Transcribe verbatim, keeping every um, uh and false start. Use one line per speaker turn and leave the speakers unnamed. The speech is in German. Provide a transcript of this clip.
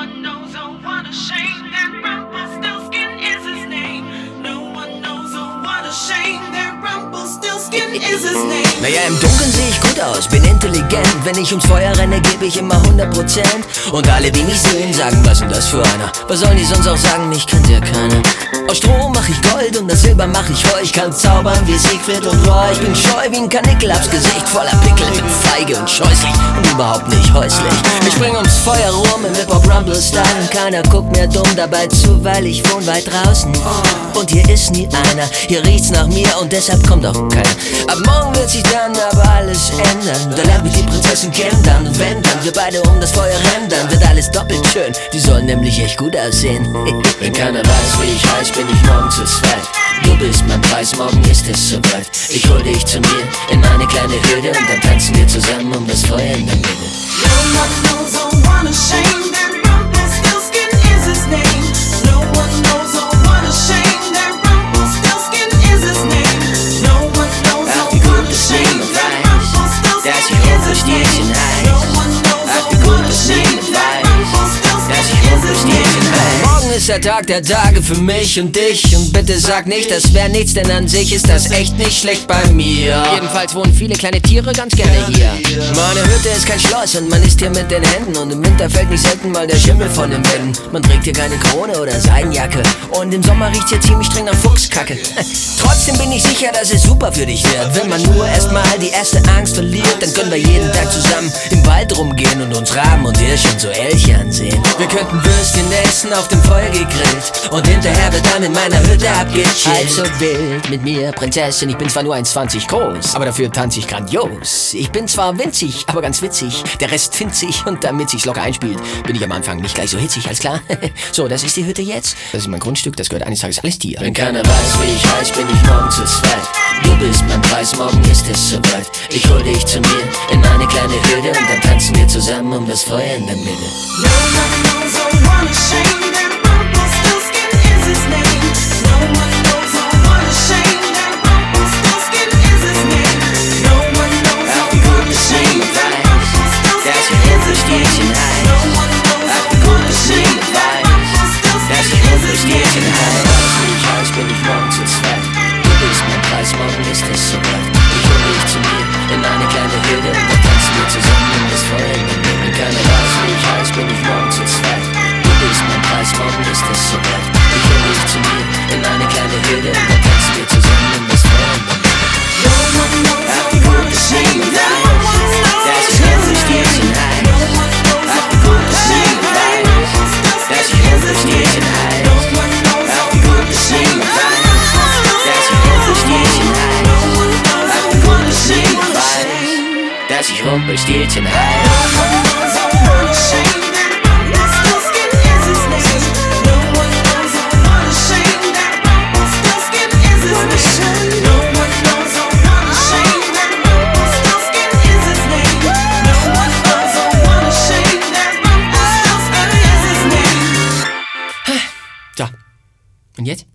one knows, oh what a shame that Rumpelstiltskin is his name. No one knows, oh what a shame that Rumpelstiltskin is his name.
Naja, im Dunkeln sehe ich gut aus, bin intelligent. Wenn ich ums Feuer renne, gebe ich immer hundert Prozent. Und alle, die mich sehen, sagen, was ist das für einer? Was sollen die sonst auch sagen, mich kennt ja keiner. Aus Stroh mach ich Gold und das Silber mach ich voll. Ich kann zaubern wie Siegfried und Roy. Ich bin scheu wie ein Kanickel, hab's Gesicht voller Pickel. Bin feige und scheußlich und überhaupt nicht häuslich. Ich spring ums Feuer rum im Hip-Hop Rumble-Style. Und keiner guckt mir dumm dabei zu, weil ich wohn weit draußen. Und hier ist nie einer, hier riecht's nach mir und deshalb kommt auch keiner. Ab morgen wird sich dann aber alles ändern. Da lernt mich die Prinzessin kennen dann. Und wenn dann wir beide um das Feuer rennen, dann wird alles doppelt schön. Die sollen nämlich echt gut aussehen. Wenn keiner weiß, wie ich heiß, bin ich morgen zu zweit. Du bist mein Preis, morgen ist es soweit. Ich hol dich zu mir in meine kleine Höhle und dann tanzen wir zusammen um das Feuer in der Mitte.
No one knows, oh what a shame that Rumpelstiltskin is his name. No one knows, oh what a shame that Rumpelstiltskin is his name. No one knows, oh what a shame that Rumpelstiltskin is his name. No one knows, oh what a shame that Rumpelstiltskin is his name.
Morgen ist der Tag der Tage für mich und dich. Und bitte sag nicht, das wär nichts, denn an sich ist das echt nicht schlecht bei mir. Jedenfalls wohnen viele kleine Tiere ganz gerne hier. Meine Hütte ist kein Schloss und man isst hier mit den Händen. Und im Winter fällt nicht selten mal der Schimmel von den Wänden. Man trägt hier keine Krone oder Seidenjacke. Und im Sommer riecht's hier ziemlich streng nach Fuchskacke. Trotzdem bin ich sicher, dass es super für dich wird. Wenn man nur erstmal die erste Angst verliert, dann können wir jeden Tag zusammen im Wald rumgehen und uns Raben und Hirsche und so Elche ansehen. Wir könnten Würstchen essen, auf dem Feuer gegrillt. Und hinterher wird dann in meiner Hütte abgechillt. Halb so wild mit mir, Prinzessin. Ich bin zwar nur eins Komma zwanzig groß, aber dafür tanze ich grandios. Ich bin zwar winzig, aber ganz witzig. Der Rest findet sich und damit sich's locker einspielt, bin ich am Anfang nicht gleich so hitzig, alles klar? So, das ist die Hütte jetzt. Das ist mein Grundstück, das gehört eines Tages alles dir. Wenn keiner weiß, wie ich heiß, bin ich morgen zu zweit. Du bist mein Preis, morgen ist es soweit. Ich hol dich zu mir in meine kleine Hütte und dann tanzen wir zusammen um das Feuer in der Mitte.
No one knows, oh what a shame that Rumpelstiltskin is his name. No one knows, oh what a shame that Rumpelstiltskin is his name. No one knows, oh what a shame that Rumpelstiltskin is his name. No one knows, oh what a shame that Rumpelstiltskin is his name.
Wie ich heiß, bin ich morgen zu zweit. Du bist mein Preis, morgen ist es soweit. Ich hol dich zu mir in eine kleine Hütte und dann tanzen wir zusammen um das Feuer in der Mitte. Wenn keiner weiß, wie ich heiß, bin ich morgen zu zweit. Du bist mein Preis, morgen ist es soweit. Ich hol dich zu mir in eine kleine Hütte und dann tanzen wir zusammen um das Feuer in der Mitte.
No one knows, oh what a shame that Rumpelstiltskin is his name. No one knows, oh what a shame that Rumpelstiltskin is his name. No one knows, oh what a shame that Rumpelstiltskin is his name. No one knows, oh what a shame that
Dass ich Rumpelstilzchen heiß.
No one knows, oh what a shame that Rumpelstiltskin is his name. No one knows, oh what a shame that Rumpelstiltskin is his name. No one knows, oh what a shame that Rumpelstiltskin is his name. No one knows, oh what a shame that Rumpelstiltskin is his name.
So, und jetzt?